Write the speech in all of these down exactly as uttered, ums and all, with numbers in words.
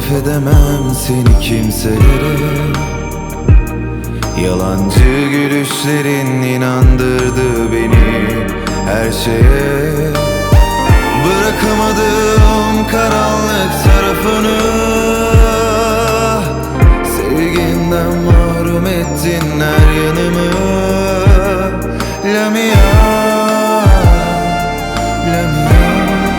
Affedemem seni kimselere. Yalancı gülüşlerin inandırdı beni her şeye. Bırakamadım karanlık tarafını. Sevginden mahrum ettin her yanımı. Lamia, Lamia.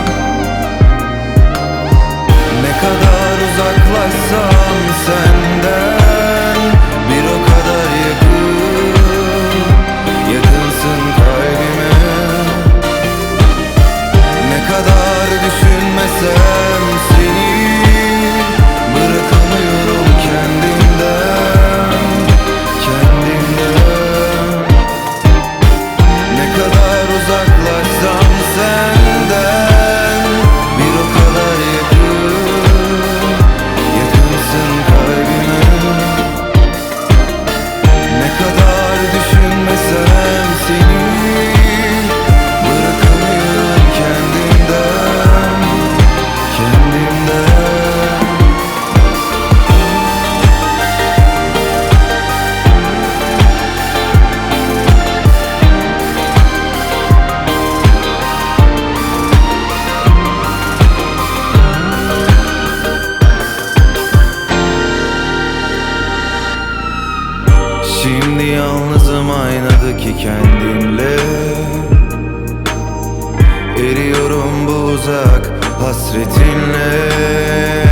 Ne kadar uzaklaşsam senden bir o kadar yakın, yakınsın kalbime. Ne kadar düşünmesem seni bırakamıyorum kendimden, kendimden. Ne kadar uzaklaşsam senden bir o kadar yakın, yakınsın kalbime. Ne kadar düşünmesem seni bırakamıyorum kendimden, kendimden. Şimdi yalnızım aynadaki kendimle. Eriyorum bu uzak hasretinle.